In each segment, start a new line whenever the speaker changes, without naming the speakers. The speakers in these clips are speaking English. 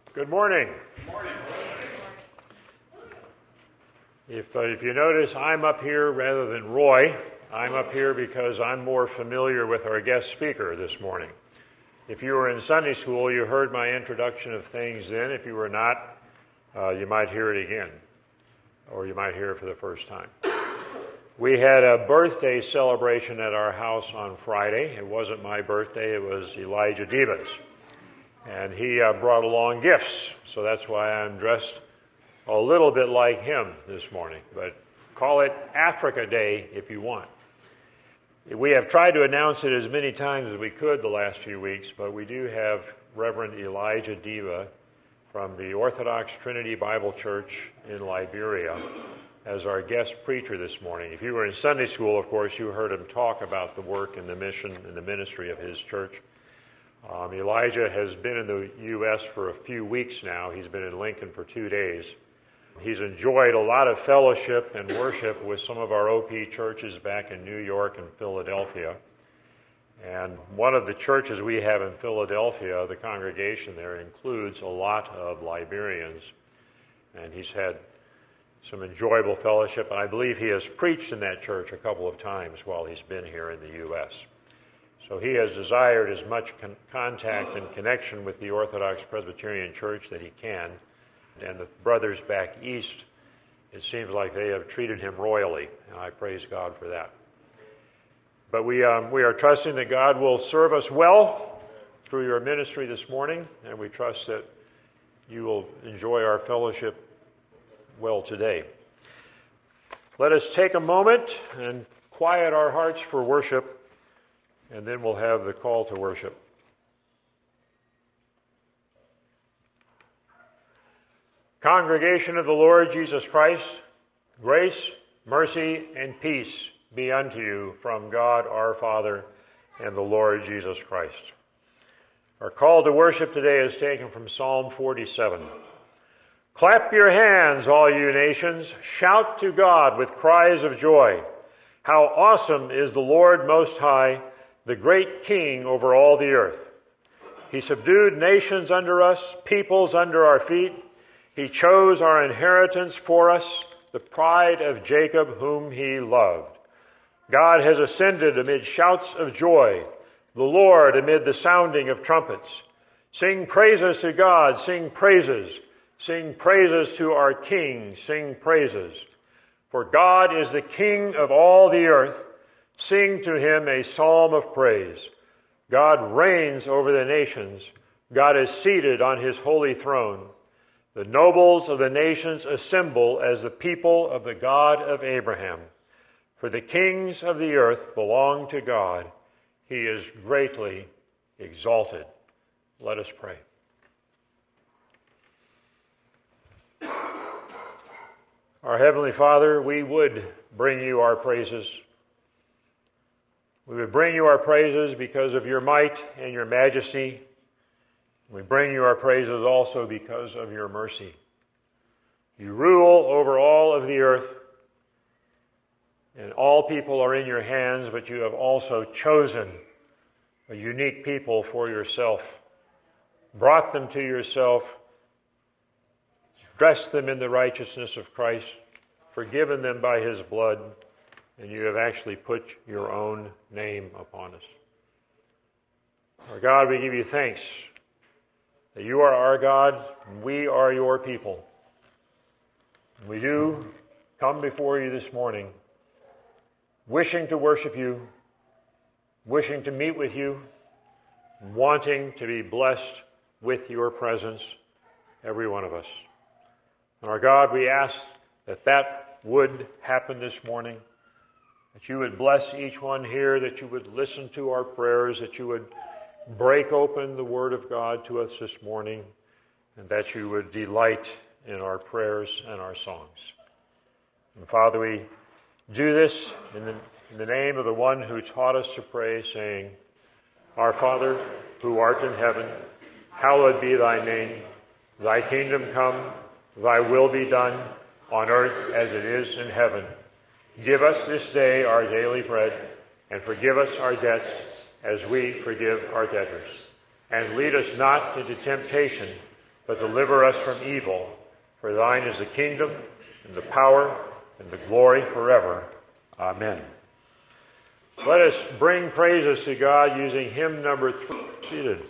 Good morning.
Good morning.
If you notice, I'm up here rather than Roy. I'm up here because I'm more familiar with our guest speaker this morning. If you were in Sunday school, you heard my introduction of things then. If you were not, you might hear it again, or you might hear it for the first time. We had a birthday celebration at our house on Friday. It wasn't my birthday, it was Elijah Diva's. And he brought along gifts, so that's why I'm dressed a little bit like him this morning. But call it Africa Day if you want. We have tried to announce it as many times as we could the last few weeks, but we do have Reverend Elijah Diva from the Orthodox Trinity Bible Church in Liberia as our guest preacher this morning. If you were in Sunday school, of course, you heard him talk about the work and the mission and the ministry of his church. Elijah has been in the U.S. for a few weeks now. He's been in Lincoln for 2 days. He's enjoyed a lot of fellowship and worship with some of our OP churches back in New York and Philadelphia. And one of the churches we have in Philadelphia, the congregation there, includes a lot of Liberians. And he's had some enjoyable fellowship, and I believe he has preached in that church a couple of times while he's been here in the U.S. So he has desired as much contact and connection with the Orthodox Presbyterian Church that he can. And the brothers back east, it seems like they have treated him royally, and I praise God for that. But we are trusting that God will serve us well through your ministry this morning, and we trust that you will enjoy our fellowship well today. Let us take a moment and quiet our hearts for worship, and then we'll have the call to worship. Congregation of the Lord Jesus Christ, grace, mercy, and peace be unto you from God our Father and the Lord Jesus Christ. Our call to worship today is taken from Psalm 47. Clap your hands, all you nations. Shout to God with cries of joy. How awesome is the Lord Most High, the great King over all the earth. He subdued nations under us, peoples under our feet. He chose our inheritance for us, the pride of Jacob whom he loved. God has ascended amid shouts of joy, the Lord amid the sounding of trumpets. Sing praises to God, sing praises. Sing praises to our King, sing praises. For God is the King of all the earth. Sing to him a psalm of praise. God reigns over the nations. God is seated on his holy throne. The nobles of the nations assemble as the people of the God of Abraham. For the kings of the earth belong to God. He is greatly exalted. Let us pray. Our Heavenly Father, we would bring you our praises. We would bring you our praises because of your might and your majesty. We bring you our praises also because of your mercy. You rule over all of the earth, and all people are in your hands, but you have also chosen a unique people for yourself, brought them to yourself, dressed them in the righteousness of Christ, forgiven them by his blood, and you have actually put your own name upon us. Our God, we give you thanks that you are our God, and we are your people. We do come before you this morning, wishing to worship you, wishing to meet with you, wanting to be blessed with your presence, every one of us. Our God, we ask that would happen this morning, that you would bless each one here, that you would listen to our prayers, that you would break open the Word of God to us this morning, and that you would delight in our prayers and our songs. And Father, we do this in the name of the one who taught us to pray, saying, Our Father, who art in heaven, hallowed be thy name. Thy kingdom come, thy will be done, on earth as it is in heaven. Give us this day our daily bread, and forgive us our debts as we forgive our debtors. And lead us not into temptation, but deliver us from evil. For thine is the kingdom, and the power, and the glory forever. Amen. Let us bring praises to God using hymn number 3. Seated.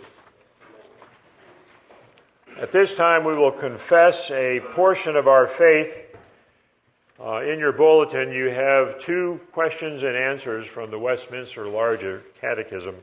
At this time, we will confess a portion of our faith. In your bulletin, you have 2 questions and answers from the Westminster Larger Catechism.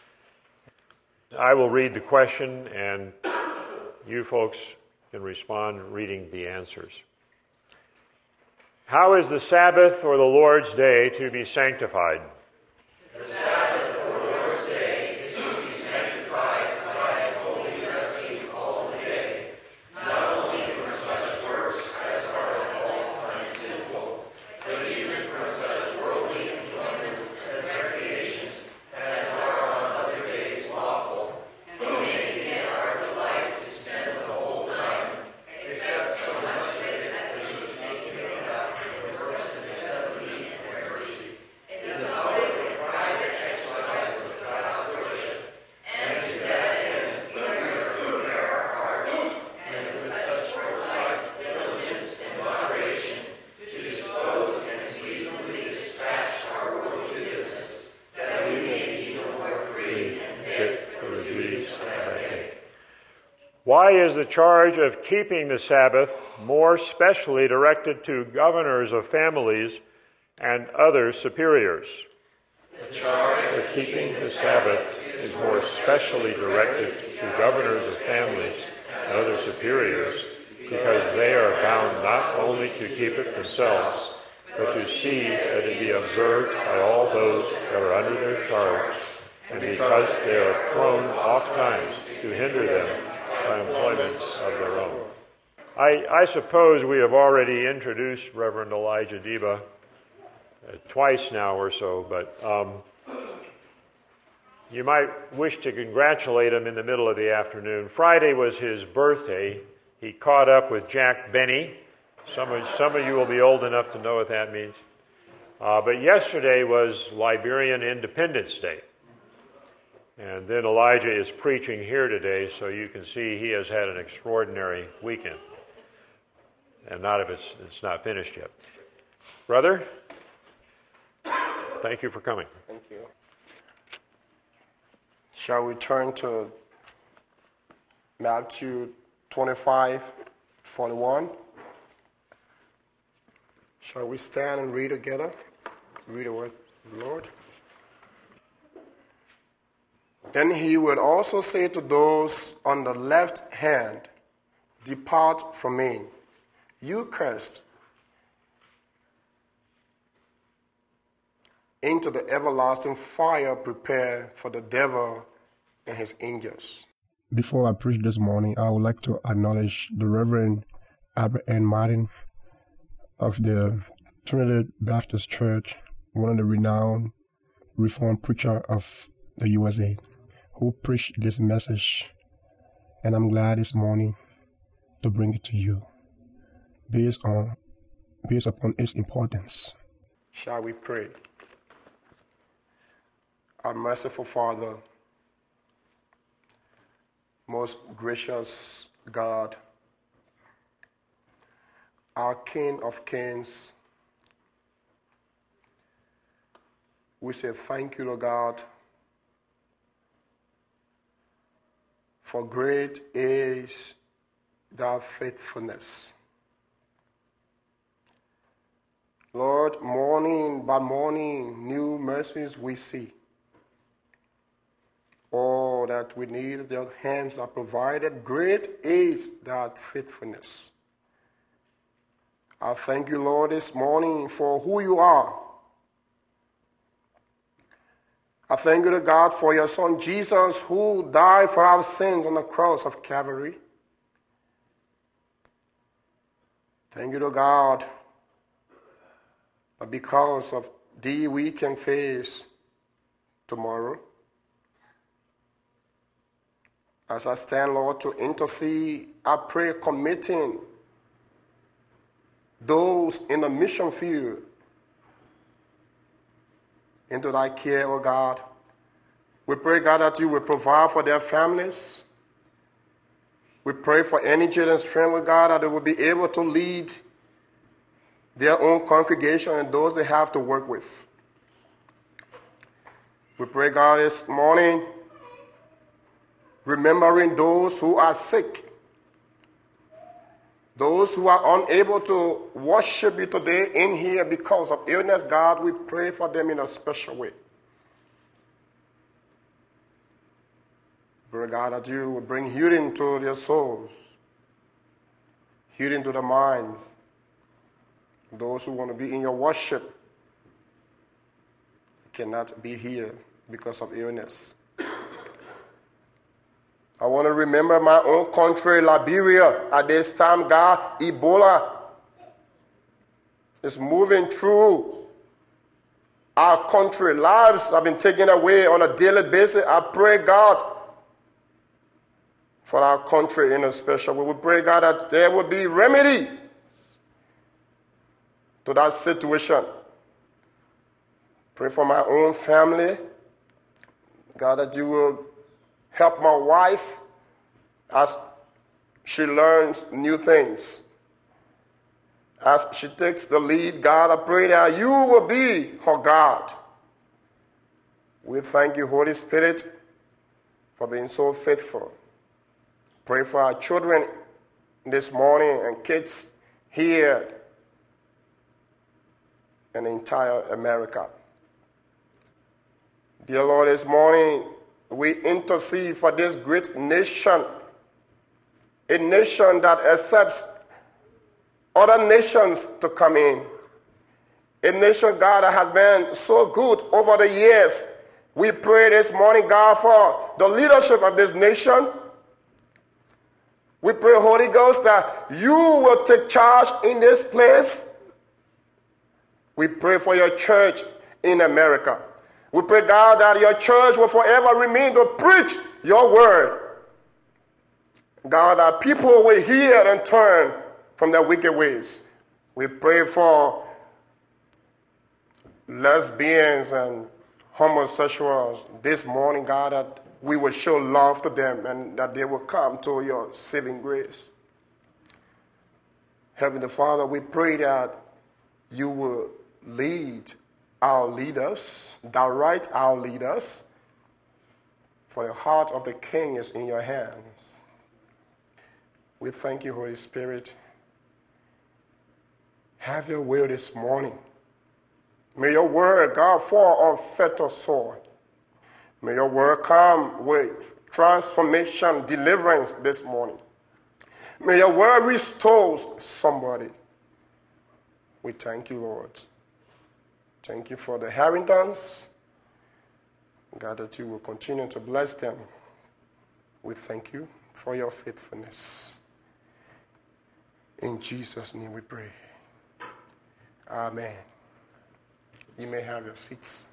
I will read the question, and you folks can respond reading the answers. How is the Sabbath or the Lord's Day to be sanctified?
The Sabbath or Lord's Day is to be sanctified by holy blessing all the day, not only from such works as are at all times sinful, but even from such worldly enjoyments and recreations as are on other days lawful, and making it our delight to spend the whole time, except so much of it as is taken up in works of necessity and mercy, in the public and private exercise of God's worship, and to that end prepare our hearts, and with such foresight, diligence, and moderation, to dispose and seasonably dispatch our worldly business, that we may be the more free and fit for the duties of our day.
Why is the charge of keeping the Sabbath more specially directed to governors of families and other superiors?
The charge
of keeping the Sabbath is more specially directed to governors of families and other superiors because they are bound not only to keep it themselves, but to see that it be observed by all those that are under their charge, and because they are prone ofttimes to hinder them by employments of their own. I suppose we have already introduced Reverend Elijah Deba twice now or so, but you might wish to congratulate him in the middle of the afternoon. Friday was his birthday. He caught up with Jack Benny. Some of you will be old enough to know what that means. But yesterday was Liberian Independence Day. And then Elijah is preaching here today, so you can see he has had an extraordinary weekend. And not if it's not finished yet. Brother, thank you for coming.
Thank you. Shall we turn to Matthew 25:41? Shall we stand and read together? Read the word of the Lord. Then he would also say to those on the left hand, "Depart from me, you cursed, into the everlasting fire prepared for the devil and his angels." Before I preach this morning, I would like to acknowledge the Reverend Albert N. Martin of the Trinity Baptist Church, one of the renowned Reformed preacher of the USA, who preached this message, and I'm glad this morning to bring it to you based upon its importance. Shall we pray? Our merciful Father, most gracious God, our King of Kings, we say thank you, Lord God, for great is thy faithfulness. Lord, morning by morning, new mercies we see. All that we need, your hands are provided. Great is that faithfulness. I thank you, Lord, this morning for who you are. I thank you, to God, for your Son Jesus, who died for our sins on the cross of Calvary. Thank you, to God, that because of thee we can face tomorrow. As I stand, Lord, to intercede, I pray committing those in the mission field into thy care, O God. We pray, God, that you will provide for their families. We pray for any children strength with God, that they will be able to lead their own congregation and those they have to work with. We pray, God, this morning, remembering those who are sick, those who are unable to worship you today in here because of illness. God, we pray for them in a special way. Pray, God, that you will bring healing to their souls, healing to their minds. Those who want to be in your worship cannot be here because of illness. I want to remember my own country, Liberia. At this time, God, Ebola is moving through our country. Lives have been taken away on a daily basis. I pray, God, for our country in a special way. We pray, God, that there will be remedy to that situation. Pray for my own family. God, that you will help my wife as she learns new things. As she takes the lead, God, I pray that you will be her God. We thank you, Holy Spirit, for being so faithful. Pray for our children this morning and kids here in the entire America. Dear Lord, this morning we intercede for this great nation, a nation that accepts other nations to come in. A nation, God, that has been so good over the years. We pray this morning, God, for the leadership of this nation. We pray, Holy Ghost, that you will take charge in this place. We pray for your church in America. We pray, God, that your church will forever remain to preach your word. God, that people will hear and turn from their wicked ways. We pray for lesbians and homosexuals this morning, God, that we will show love to them and that they will come to your saving grace. Heavenly Father, we pray that you will lead our leaders, direct our leaders, for the heart of the King is in your hands. We thank you, Holy Spirit. Have your will this morning. May your word, God, fall on fertile soil. May your word come with transformation, deliverance this morning. May your word restore somebody. We thank you, Lord. Thank you for the Harringtons. God, that you will continue to bless them. We thank you for your faithfulness. In Jesus' name we pray. Amen. You may have your seats.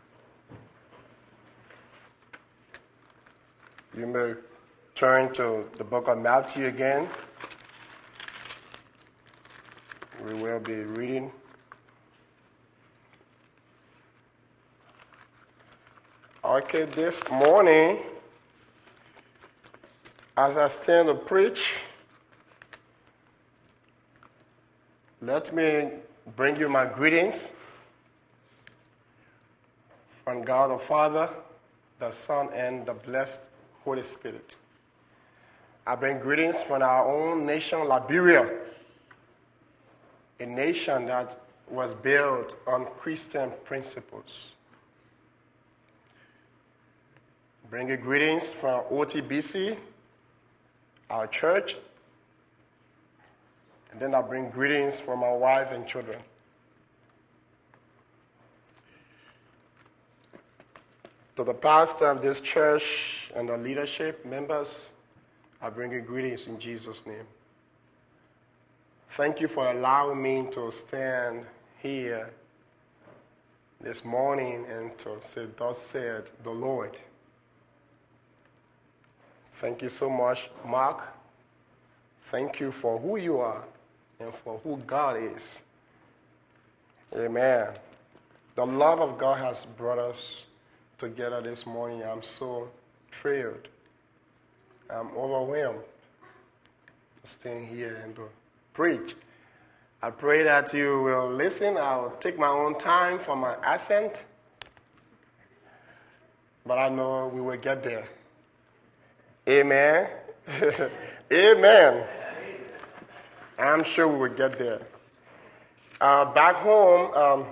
You may turn to the book of Matthew again. We will be reading okay, this morning, as I stand to preach, let me bring you my greetings from God the Father, the Son, and the blessed Holy Spirit. I bring greetings from our own nation, Liberia, a nation that was built on Christian principles. Bring you greetings from OTBC, our church, and then I bring greetings from my wife and children. To the pastor of this church and the leadership members, I bring you greetings in Jesus' name. Thank you for allowing me to stand here this morning and to say, thus said the Lord. Thank you so much, Mark. Thank you for who you are and for who God is. Amen. The love of God has brought us together this morning. I'm so thrilled. I'm overwhelmed. staying here and to preach. I pray that you will listen. I'll take my own time for my accent, but I know we will get there. Amen. Amen. I'm sure we will get there. Back home,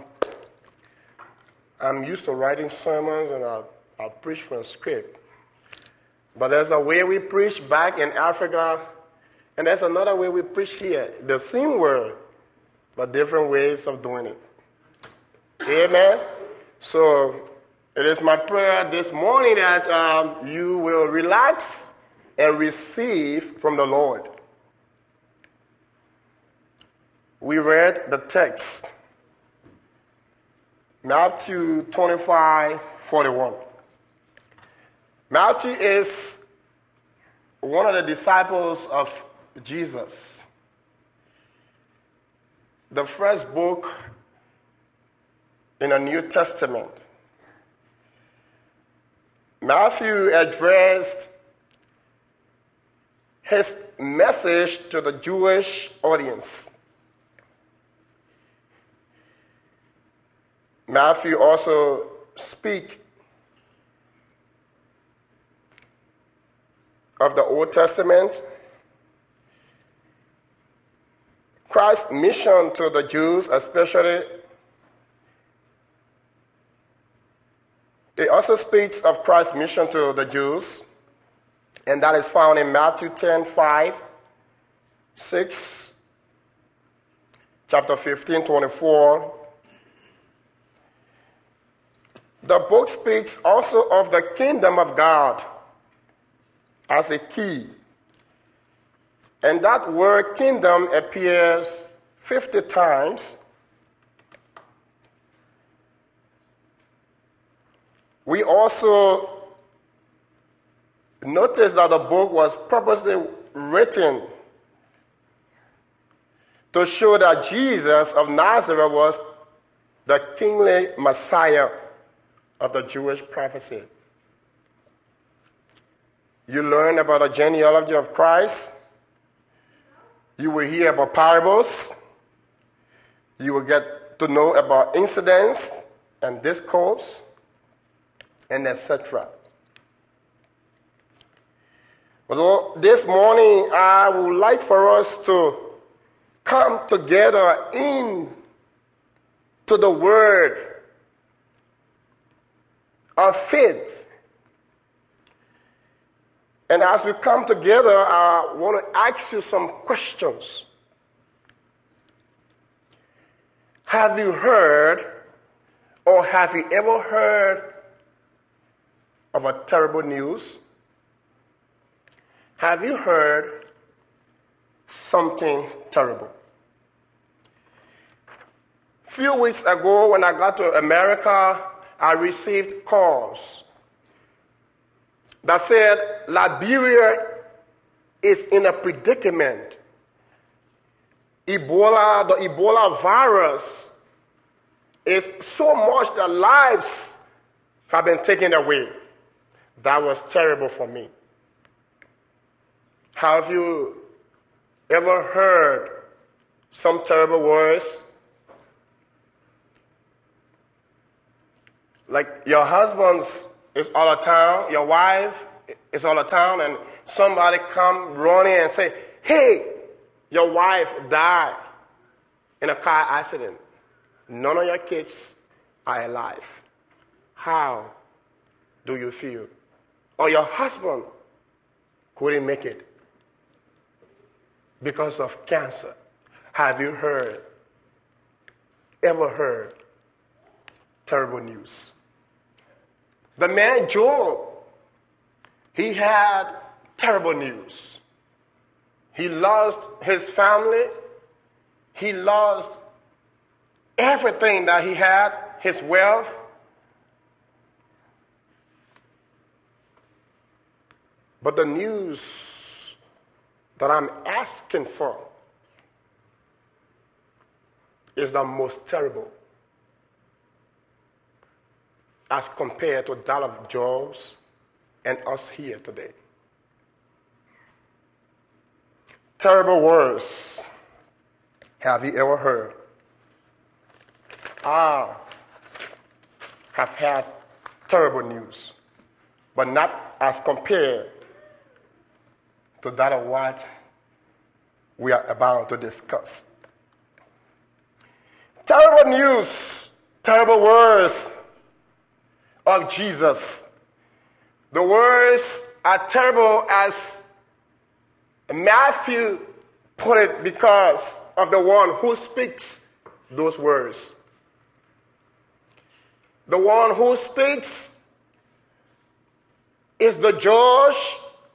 I'm used to writing sermons and I'll preach from script. But there's a way we preach back in Africa, and there's another way we preach here. The same word, but different ways of doing it. Amen? So it is my prayer this morning that you will relax and receive from the Lord. We read the text, Matthew 25:41. Matthew is one of the disciples of Jesus. The first book in the New Testament. Matthew addressed his message to the Jewish audience. Matthew also speaks of the Old Testament, Christ's mission to the Jews especially. It also speaks of Christ's mission to the Jews, and that is found in Matthew 10:5, 6, chapter 15:24. The book speaks also of the kingdom of God as a key. And that word kingdom appears 50 times. We also notice that the book was purposely written to show that Jesus of Nazareth was the kingly Messiah of the Jewish prophecy. You learn about the genealogy of Christ. You will hear about parables. You will get to know about incidents and discourse and etc. So this morning, I would like for us to come together into the word of faith. And as we come together, I want to ask you some questions. Have you heard, or have you ever heard of a terrible news? Have you heard something terrible? A few weeks ago, when I got to America, I received calls that said Liberia is in a predicament. The Ebola virus is so much that lives have been taken away. That was terrible for me. Have you ever heard some terrible words? Like your husband's is all of town, your wife is all of town, and somebody come running and say, hey, your wife died in a car accident. None of your kids are alive. How do you feel? Or your husband couldn't make it because of cancer. Have you ever heard terrible news? The man Job, he had terrible news. He lost his family. He lost everything that he had, his wealth. But the news that I'm asking for is the most terrible as compared to that of Job's and us here today. Terrible words. Have you ever heard? I have had terrible news, but not as compared to that of what we are about to discuss. Terrible news, terrible words of Jesus. The words are terrible as Matthew put it because of the one who speaks those words. The one who speaks is the judge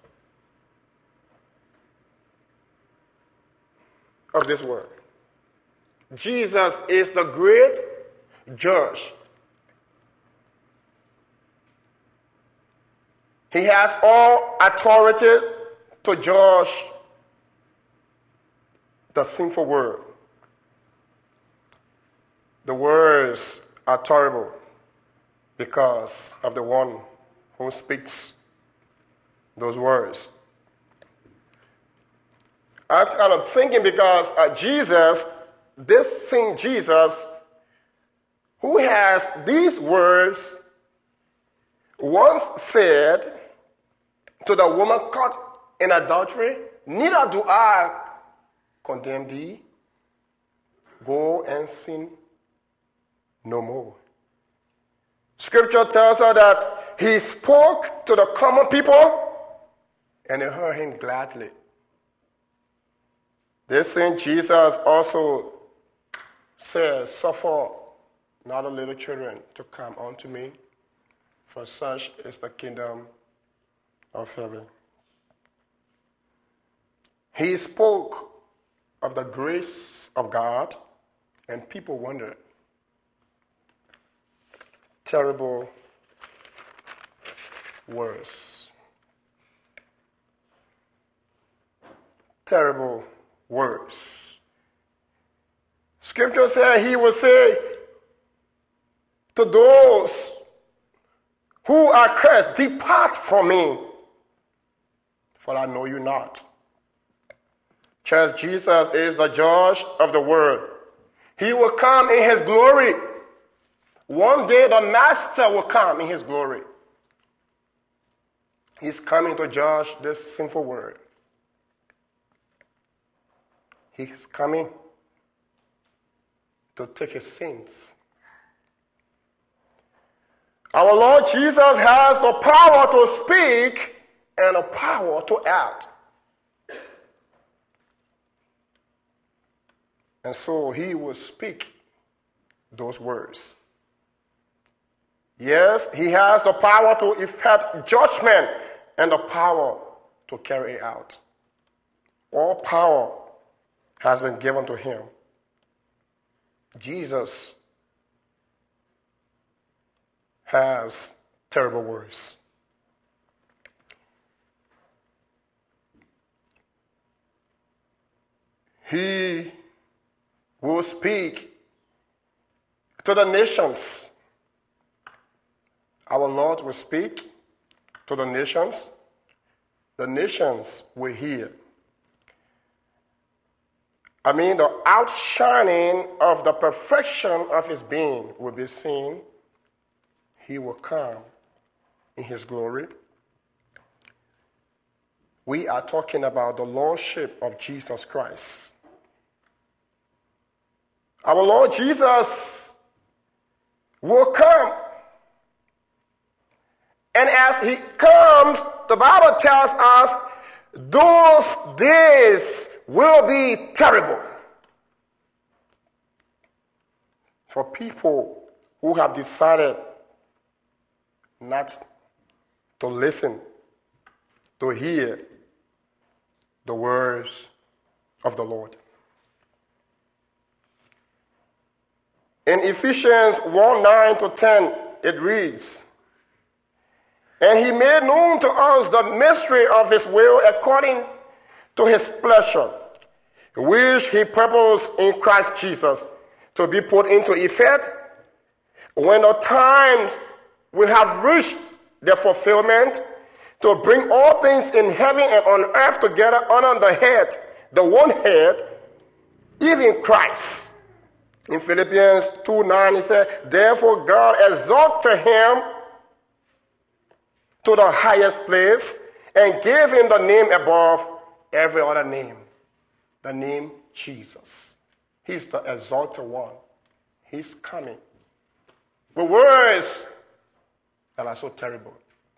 of this world. Jesus is the great judge. He has all authority to judge the sinful world. The words are terrible because of the one who speaks those words. I'm kind of thinking because Jesus, this same Jesus, who has these words, once said to the woman caught in adultery, "Neither do I condemn thee. Go and sin no more." Scripture tells us that he spoke to the common people and they heard him gladly. This same Jesus also says, "Suffer not the little children to come unto me, for such is the kingdom of heaven." He spoke of the grace of God, and people wondered. Terrible words. Terrible words. Scripture says he will say to those who are cursed, "Depart from me, for I know you not." Church, Jesus is the judge of the world. He will come in his glory. One day the Master will come in his glory. He's coming to judge this sinful world. He's coming to take his sins. Our Lord Jesus has the power to speak and the power to act. And so he will speak those words. Yes, he has the power to effect judgment and the power to carry it out. All power has been given to him. Jesus has terrible words. He will speak to the nations. Our Lord will speak to the nations. The nations will hear. The outshining of the perfection of his being will be seen. He will come in his glory. We are talking about the lordship of Jesus Christ. Our Lord Jesus will come. And as he comes, the Bible tells us those days will be terrible for people who have decided not to listen, to hear the words of the Lord. In Ephesians 1:9-10, it reads, "And he made known to us the mystery of his will according to his pleasure, which he purposed in Christ Jesus to be put into effect when the times will have reached their fulfillment, to bring all things in heaven and on earth together under the head, the one head, even Christ. In Philippians 2:9, he said, therefore God exalted him to the highest place and gave him the name above every other name, the name Jesus. He's the exalted one. He's coming. The words that are so terrible.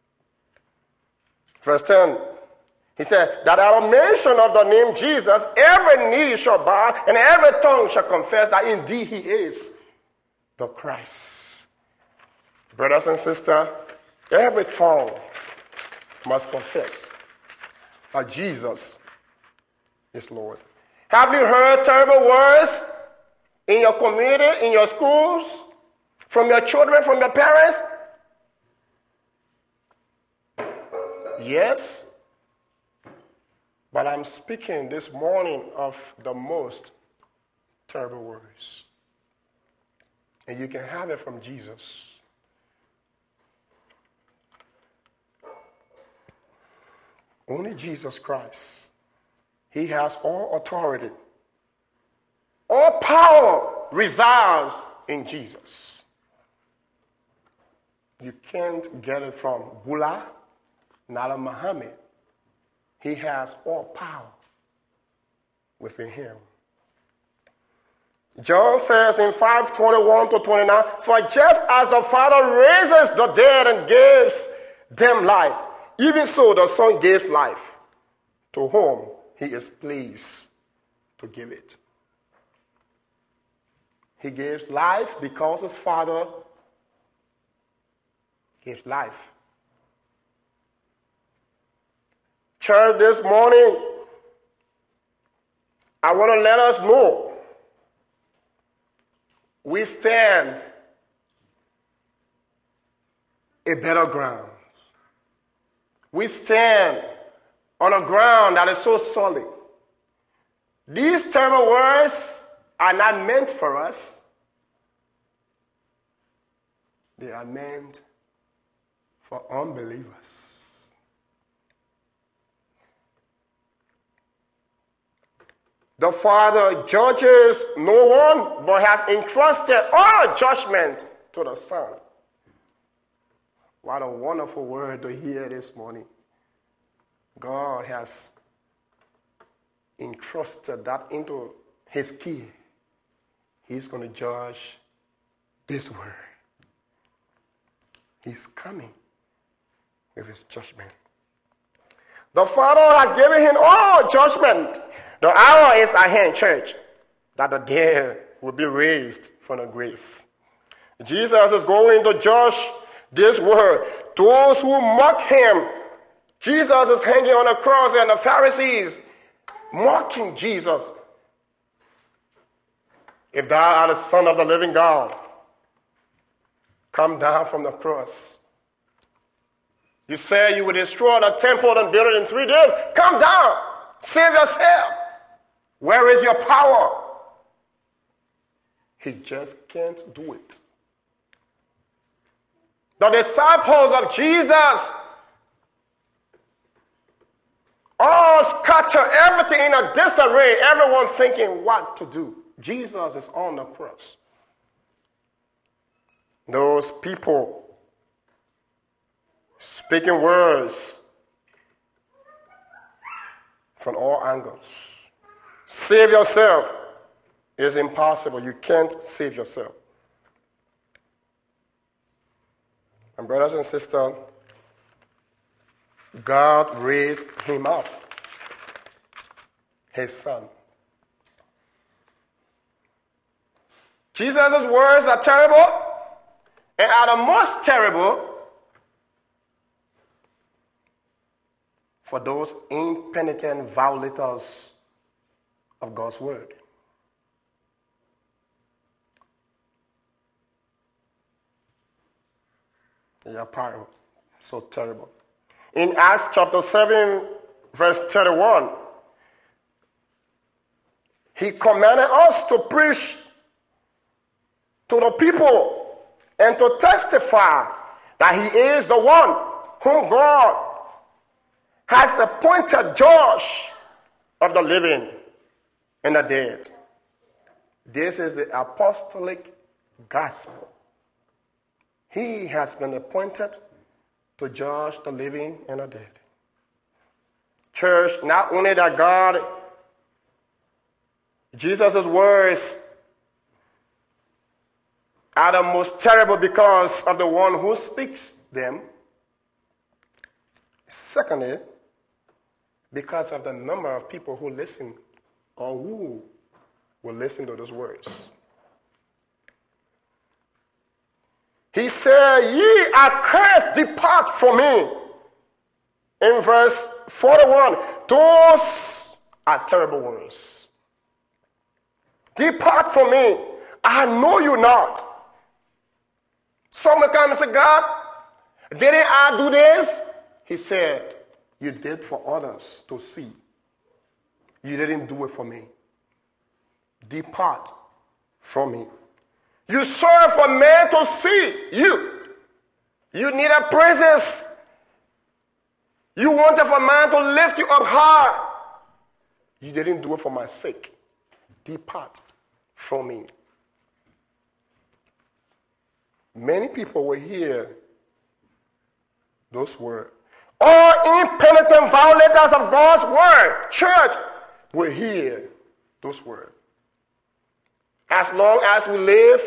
Verse 10, he said, that at the mention of the name Jesus, every knee shall bow and every tongue shall confess that indeed he is the Christ. Brothers and sisters, every tongue must confess that Jesus is Lord. Have you heard terrible words in your community, in your schools, from your children, from your parents? Yes. But I'm speaking this morning of the most terrible words. And you can have it from Jesus. Only Jesus Christ. He has all authority. All power resides in Jesus. You can't get it from Buddha, Nala Muhammad. He has all power within him. John says in 5:21-29, for just as the Father raises the dead and gives them life, even so the Son gives life to whom he is pleased to give it. He gives life because his Father gives life. Church, this morning, I want to let us know we stand a better ground. We stand on a ground that is so solid. These terrible words are not meant for us. They are meant for unbelievers. The Father judges no one, but has entrusted all judgment to the Son. What a wonderful word to hear this morning. God has entrusted that into his care. He's going to judge this world. He's coming with his judgment. The Father has given him all judgment. The hour is at hand, church, that the dead will be raised from the grave. Jesus is going to judge this world. Those who mock him, Jesus is hanging on a cross, and the Pharisees mocking Jesus. If thou art the Son of the living God, come down from the cross. You say you will destroy the temple and build it in 3 days. Come down. Save yourself. Where is your power? He just can't do it. The disciples of Jesus all scatter, everything in a disarray, everyone thinking what to do. Jesus is on the cross. Those people speaking words from all angles. Save yourself is impossible. You can't save yourself. And brothers and sisters, God raised him up, his Son. Jesus' words are terrible and are the most terrible for those impenitent violators of God's word. They are powerful, so terrible. In Acts chapter 7, verse 31, he commanded us to preach to the people and to testify that he is the one whom God has appointed judge of the living and the dead. This is the apostolic gospel. He has been appointed to judge the living and the dead. Church, not only that God, Jesus' words are the most terrible because of the one who speaks them. Secondly, because of the number of people who listen or who will listen to those words. He said, "Ye are cursed, depart from me." In verse 41, those are terrible words. "Depart from me, I know you not." Someone comes and say, "God, didn't I do this?" He said, "You did for others to see. You didn't do it for me. Depart from me. You serve for men to see you. You needed praises. You wanted for man to lift you up high. You didn't do it for my sake. Depart from me." Many people will hear those words. All impenitent violators of God's word, church, will hear those words. As long as we live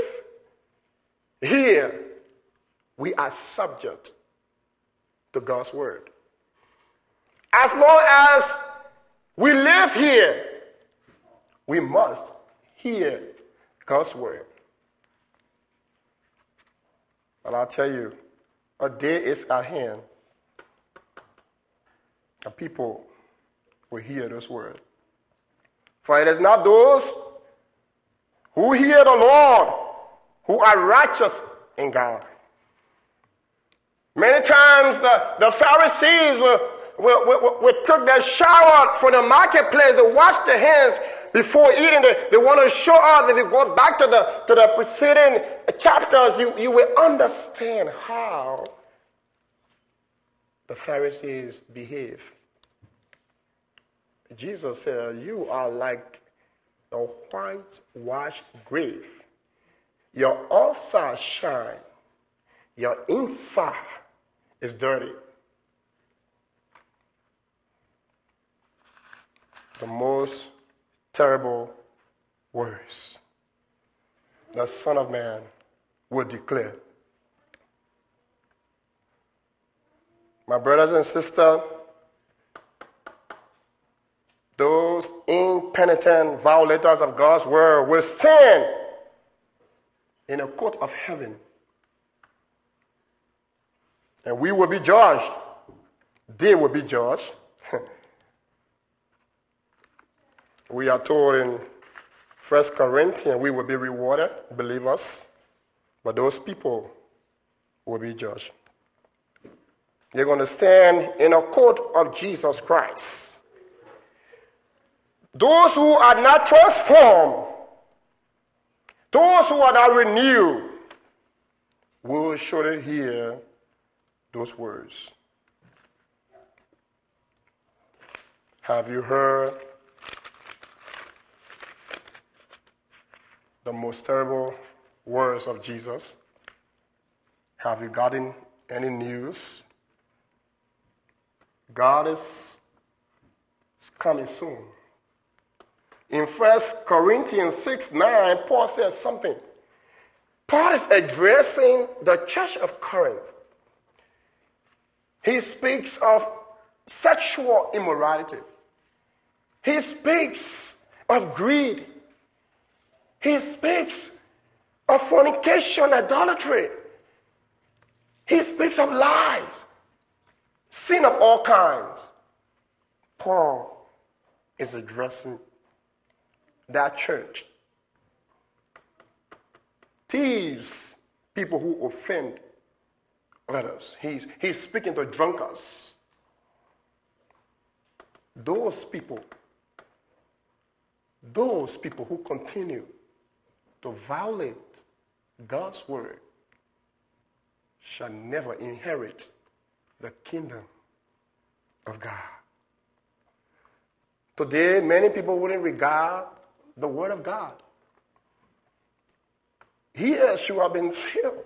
here, we are subject to God's word. As long as we live here, we must hear God's word. And I'll tell you, a day is at hand, and people will hear this word. For it is not those who hear the Lord who are righteous in God. Many times the Pharisees will take their shower from the marketplace, they wash their hands before eating. They want to show us. If you go back to the preceding chapters, you will understand how the Pharisees behave. Jesus said, "You are like a whitewashed grave. Your outside shine, your inside is dirty." The most terrible words the Son of Man will declare. My brothers and sisters, those impenitent violators of God's word will stand in a court of heaven. And we will be judged. They will be judged. We are told in 1 Corinthians we will be rewarded, believers, but those people will be judged. They're going to stand in a court of Jesus Christ. Those who are not transformed, those who are not renewed, will surely hear those words. Have you heard the most terrible words of Jesus? Have you gotten any news? God is coming soon. In 1 Corinthians 6:9, Paul says something. Paul is addressing the church of Corinth. He speaks of sexual immorality. He speaks of greed. He speaks of fornication, idolatry. He speaks of lies, sin of all kinds. Paul is addressing that church. Thieves, people who offend others. He's speaking to drunkards. Those people who continue to violate God's word shall never inherit the kingdom of God. Today, many people wouldn't regard the Word of God. Ears should have been filled.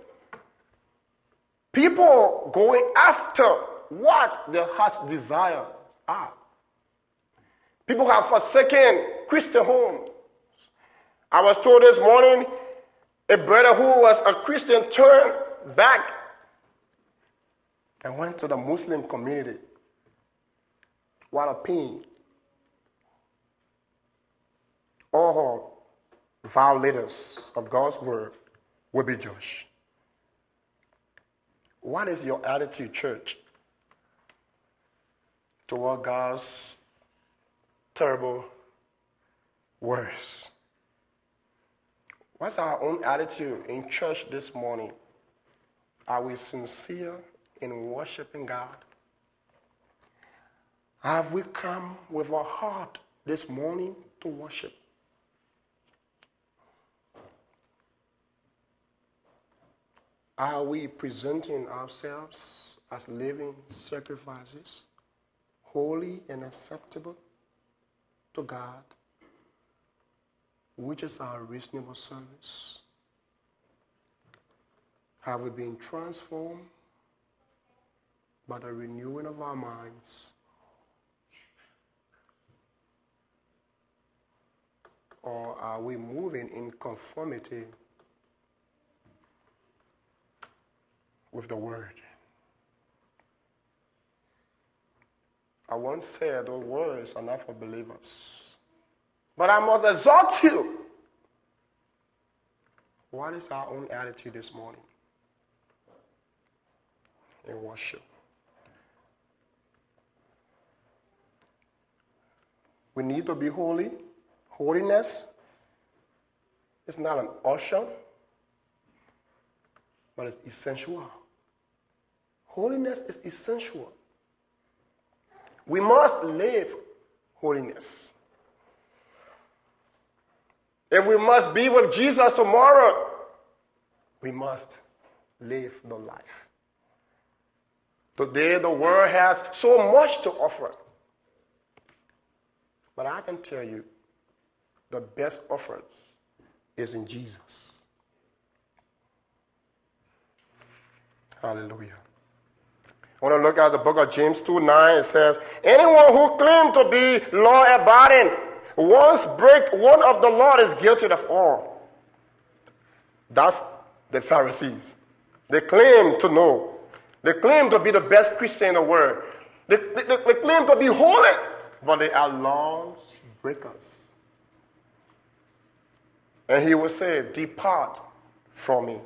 People going after what their heart's desires are. People have forsaken Christian homes. I was told this morning, a brother who was a Christian turned back and went to the Muslim community. What a pain. All violators of God's word will be judged. What is your attitude, church, toward God's terrible words? What's our own attitude in church this morning? Are we sincere in worshiping God? Have we come with our heart this morning to worship? Are we presenting ourselves as living sacrifices, holy and acceptable to God, which is our reasonable service? Have we been transformed by the renewing of our minds? Or are we moving in conformity with the word? I once said those words are not for believers. But I must exhort you. What is our own attitude this morning in worship? We need to be holy. Holiness is not an option, but it's essential. Holiness is essential. We must live holiness. If we must be with Jesus tomorrow, we must live the life. Today, the world has so much to offer. But I can tell you, the best offers is in Jesus. Hallelujah. I want to look at the book of James 2:9. It says, anyone who claims to be law-abiding once break one of the law is guilty of all. That's the Pharisees. They claim to know. They claim to be the best Christian in the world. They claim to be holy, but they are law breakers. And he will say, depart from me.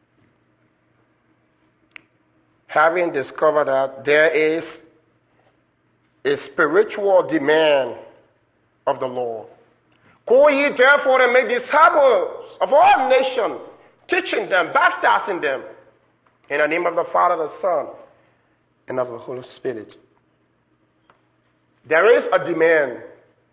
Having discovered that there is a spiritual demand of the law. Go ye therefore and make disciples of all nations, teaching them, baptizing them in the name of the Father, the Son, and of the Holy Spirit. There is a demand.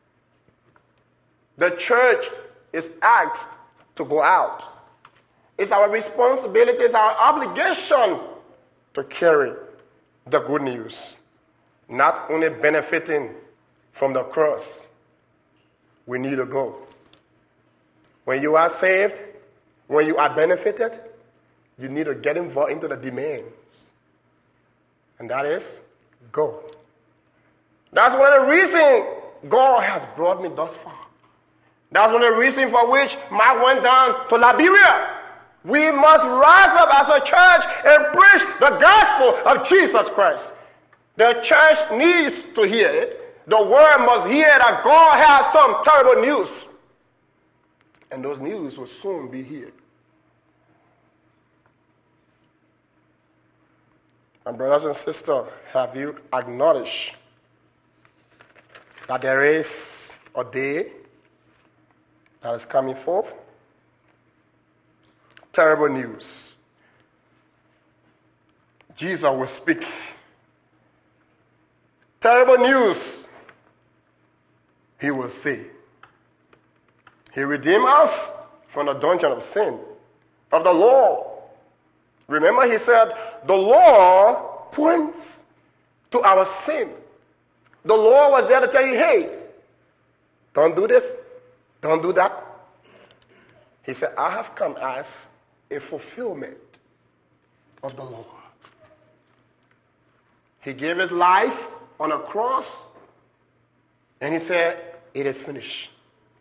The church is asked to go out. It's our responsibility, it's our obligation to carry the good news. Not only benefiting from the cross, we need to go. When you are saved, when you are benefited, you need to get involved into the demand. And that is, go. That's one of the reasons God has brought me thus far. That's one of the reasons for which Mark went down to Liberia. We must rise up as a church and preach the gospel of Jesus Christ. The church needs to hear it. The world must hear that God has some terrible news. And those news will soon be here. My brothers and sisters, have you acknowledged that there is a day that is coming forth? Terrible news. Jesus will speak. Terrible news. He will say. He redeemed us from the dungeon of sin, of the law. Remember, he said, the law points to our sin. The law was there to tell you, hey, don't do this. Don't do that. He said, I have come as a fulfillment of the law. He gave his life on a cross, and he said, it is finished.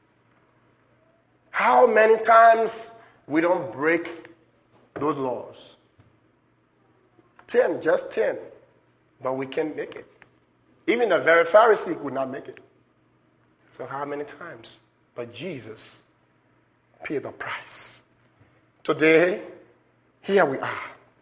How many times we don't break those laws? 10, just 10. But we can't make it. Even the very Pharisee could not make it. So how many times? But Jesus paid the price. Today, here we are.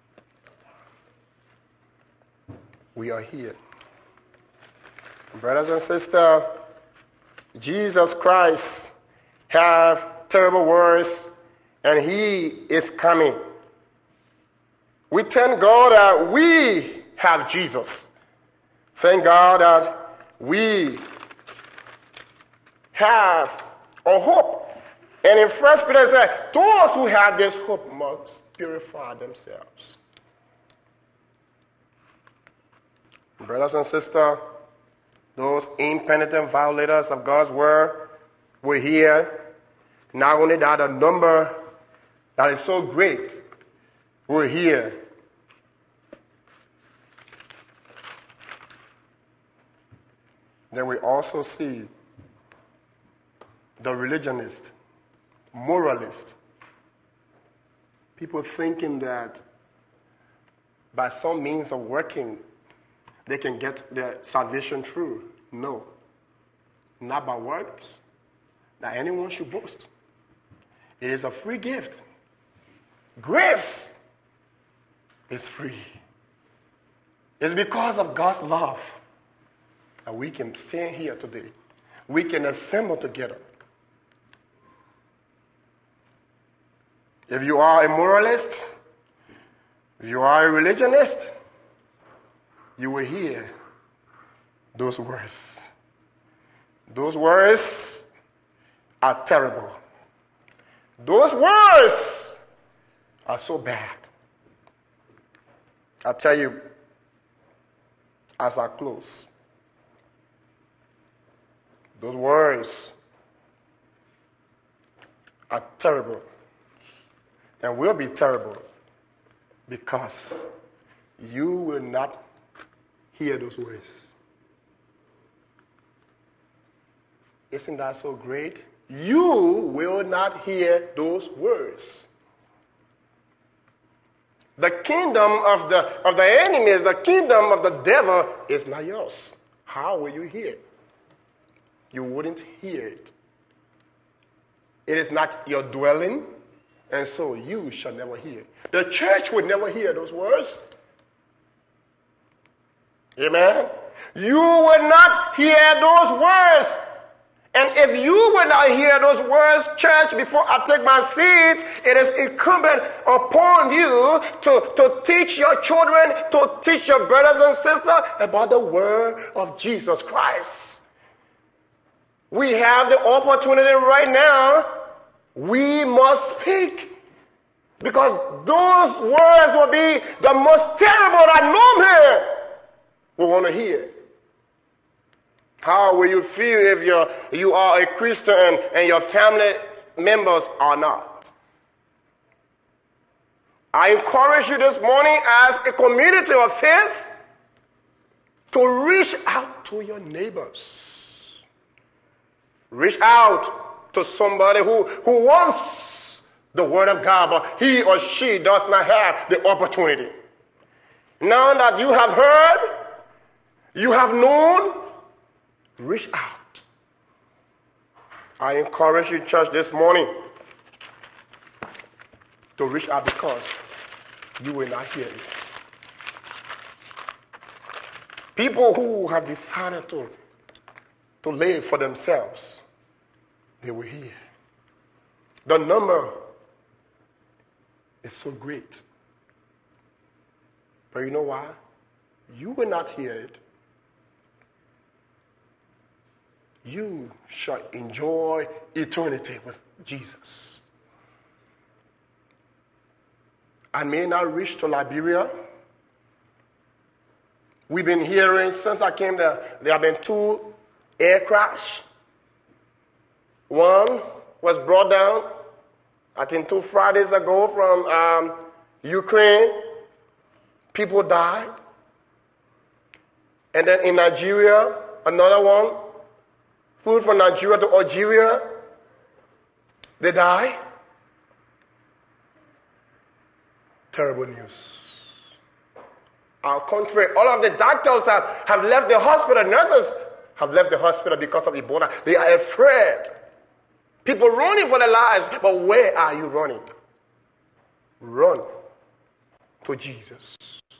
We are here. Brothers and sisters, Jesus Christ have terrible words, and he is coming. We thank God that we have Jesus. Thank God that we have a hope. And in 1 Peter it says, those who have this hope must purify themselves. Brothers and sisters, those impenitent violators of God's word were here. Not only that, a number that is so great were here. Then we also see the religionists, moralists, people thinking that by some means of working, they can get their salvation through. No, not by works, that anyone should boast. It is a free gift. Grace is free. It's because of God's love that we can stand here today. We can assemble together. If you are a moralist, if you are a religionist, you will hear those words. Those words are terrible. Those words are so bad. I tell you, as I close, those words are terrible and will be terrible because you will not hear those words. Isn't that so great? You will not hear those words. The kingdom of the enemies, the kingdom of the devil is not yours. How will you hear it? You wouldn't hear it. It is not your dwelling, and so you shall never hear. The church would never hear those words. Amen? You will not hear those words. And if you will not hear those words, church, before I take my seat, it is incumbent upon you to teach your children, to teach your brothers and sisters about the word of Jesus Christ. We have the opportunity right now. We must speak. Because those words will be the most terrible that no man will want to hear. How will you feel if you are a Christian and your family members are not? I encourage you this morning as a community of faith to reach out to your neighbors. Reach out to somebody who wants the word of God, but he or she does not have the opportunity. Now that you have heard, you have known, reach out. I encourage you, church, this morning to reach out because you will not hear it. People who have decided to live for themselves, they will hear. The number is so great. But you know why? You will not hear it. You shall enjoy eternity with Jesus. I may not reach to Liberia. We've been hearing since I came there have been 2 air crashes. One was brought down, I think 2 Fridays ago, from Ukraine. People died. And then in Nigeria, another one flew from Nigeria to Algeria. They died. Terrible news. Our country, all of the doctors have left the hospital, nurses have left the hospital because of Ebola. They are afraid. People running for their lives, but where are you running? Run to Jesus.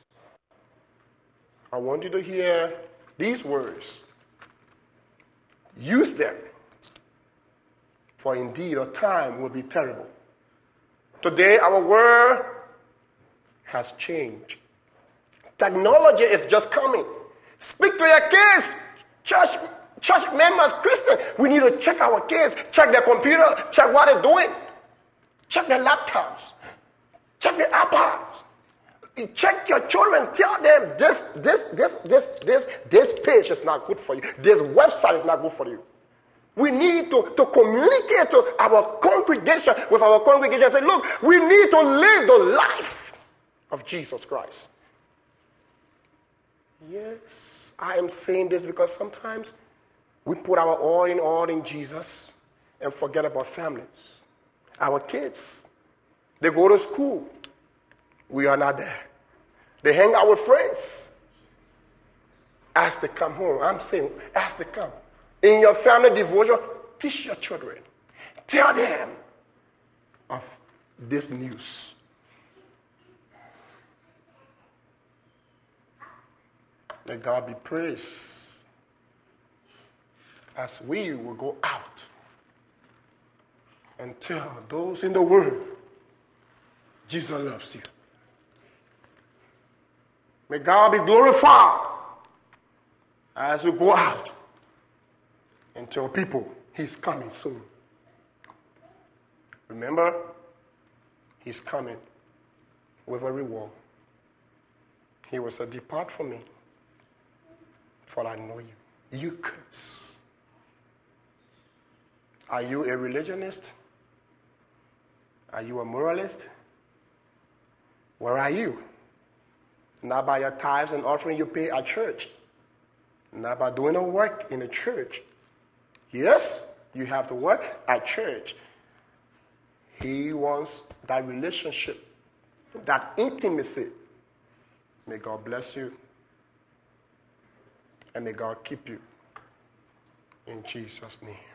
I want you to hear these words. Use them, for indeed a time will be terrible. Today, our world has changed. Technology is just coming. Speak to your kids, church members, Christians. We need to check our kids, check their computer, check what they're doing, check their laptops, check their iPads. You check your children, tell them this page is not good for you. This website is not good for you. We need to communicate to our congregation, with our congregation, and say, look, we need to live the life of Jesus Christ. Yes, I am saying this because sometimes we put our all in Jesus and forget about families. Our kids, they go to school. We are not there. They hang out with friends. As they come home, I'm saying, as they come. In your family devotion, teach your children. Tell them of this news. May God be praised as we will go out and tell those in the world, Jesus loves you. May God be glorified as we go out and tell people he's coming soon. Remember, he's coming with a reward. He will say, depart from me, for I know you. You curse. Are you a religionist? Are you a moralist? Where are you? Not by your tithes and offering you pay at church. Not by doing a work in a church. Yes, you have to work at church. He wants that relationship, that intimacy. May God bless you. And may God keep you. In Jesus' name.